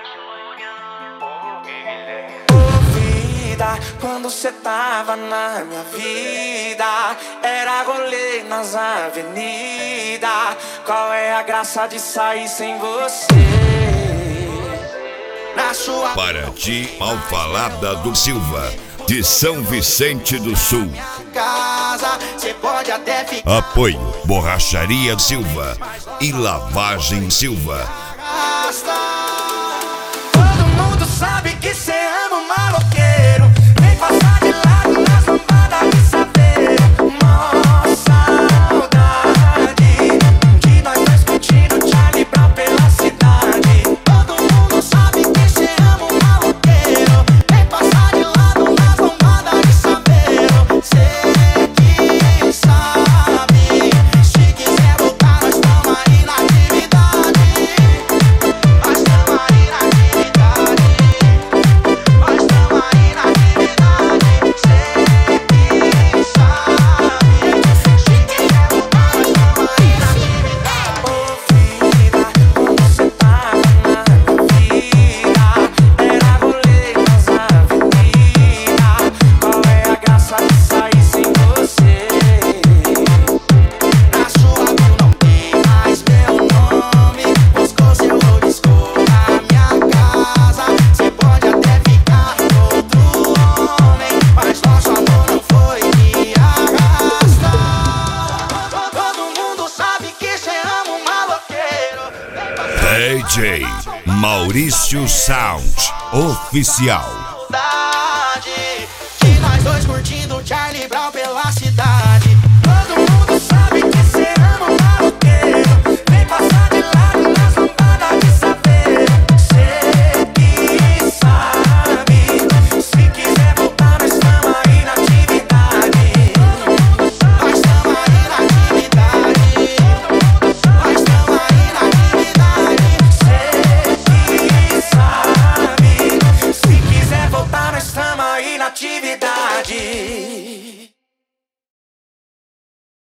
Vida, quando cê tava na minha vida, era rolê nas avenidas. Qual é a graça de sair sem você? Na sua Paraty, Alvalada do Silva, de São Vicente do Sul. casa, cê pode até ficar. Apoio Borracharia Silva e Lavagem Silva. Todo mundo sabe que cê ama um maloqueiro. Vem passar de lado nas lambadas de saveiro. Nossa saudade de nós dois curtindo Charlie Brown pela cidade. Todo mundo sabe que cê ama um maloqueiro. Vem passar de lado nas lambadas de saveiro. Cê que sabe, se quiser voltar nós tamo aí na atividade. Nós tamo aí na atividade. Nós tamo aí na atividade. Cê que sabe, se quiser voltar nós tamo aí na atividade. Ô vida, quando cê tava na minha vida, era rolê nas avenidas. Qual é a graça de sair sem você? Na sua mão não tem mais meu nome. Buscou seu old school na minha casa. Cê pode até ficar com outro homem, mas nosso amor não foi me arrastar. Todo mundo sabe que cê ama um maloqueiro. DJ Maurício Sound Oficial. Saudade de nós dois curtindo Charlie Brown pela cidade.